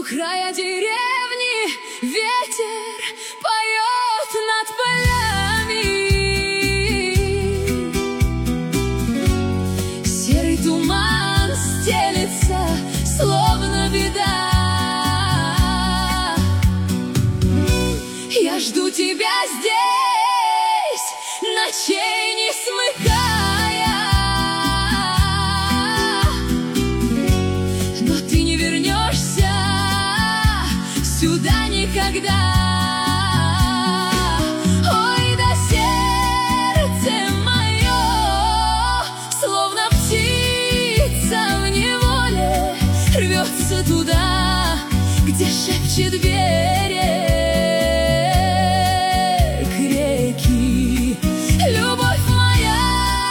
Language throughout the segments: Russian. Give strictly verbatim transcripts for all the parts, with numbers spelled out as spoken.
края деревни ветер поет над полями. Серый туман стелется, словно беда. Я жду тебя здесь, ночей не смыкая, но ты не вернешься сюда никогда. Ой, да сердце мое, словно птица в неволе, рвется туда, где шепчет берег реки. Любовь моя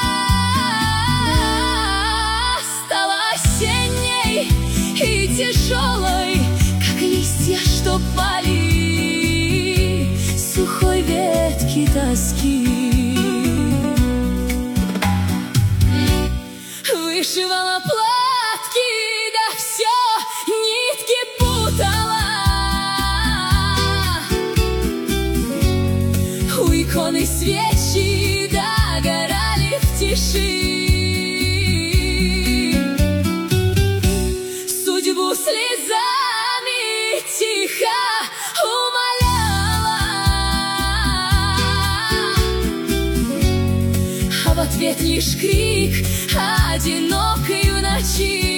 стала осенней и тяжелой, как листья, что пали сухой ветки тоски. Вышивала платки, да все нитки путала. У иконы свечи догорали в тиши. Судьбу слезами тихо умоляла, а в ответ лишь крик одинокой в ночи.